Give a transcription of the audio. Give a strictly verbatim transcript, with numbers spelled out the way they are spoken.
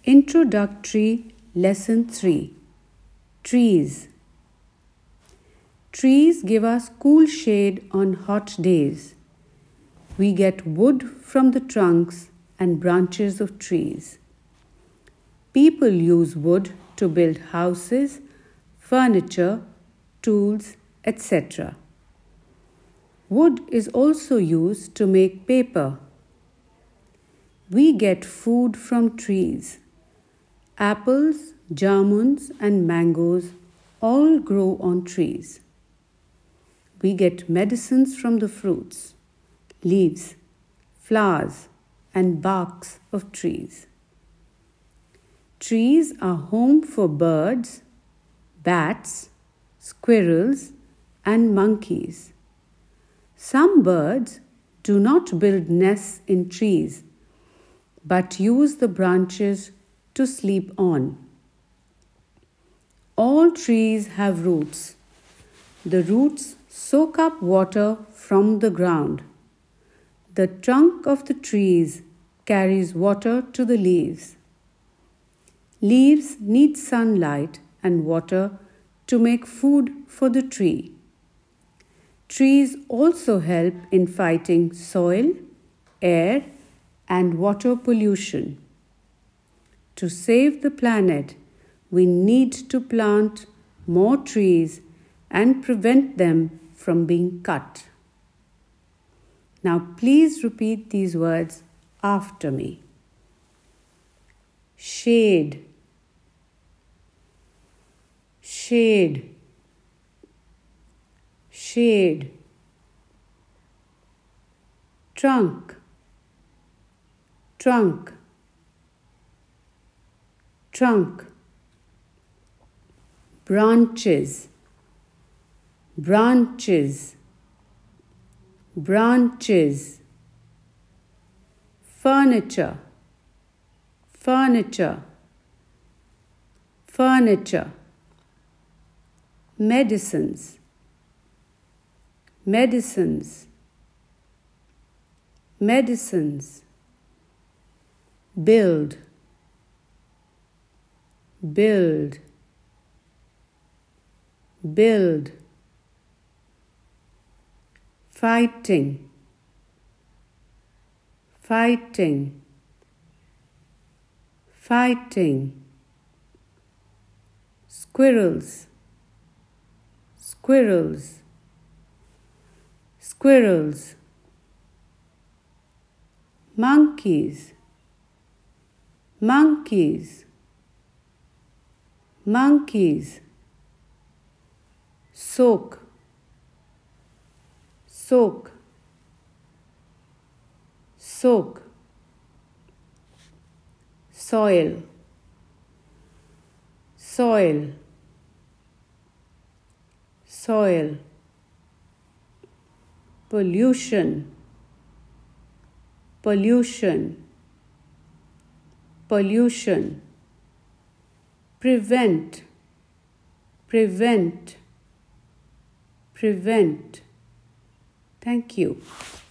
Introductory Lesson three. Trees. Trees give us cool shade on hot days. We get wood from the trunks and branches of trees. People use wood to build houses, furniture, tools, et cetera. Wood is also used to make paper. We get food from trees. Apples, jamuns, and mangoes all grow on trees. We get medicines from the fruits, leaves, flowers, and barks of trees. Trees are home for birds, bats, squirrels, and monkeys. Some birds do not build nests in trees, but use the branches to sleep on. All trees have roots. The roots soak up water from the ground. The trunk of the trees carries water to the leaves. Leaves need sunlight and water to make food for the tree. Trees also help in fighting soil, air, and water pollution. To save the planet, we need to plant more trees and prevent them from being cut. Now please repeat these words after me. Shade, shade, shade. Trunk, trunk, trunk. Branches, branches, branches. Furniture, furniture, furniture. Medicines, medicines, medicines. Build, build, build. Fighting, fighting, fighting. Squirrels, squirrels, squirrels. Monkeys, monkeys, monkeys. Soak, soak, soak. Soil, soil, soil. Pollution, pollution, pollution. Prevent, prevent, prevent. Thank you.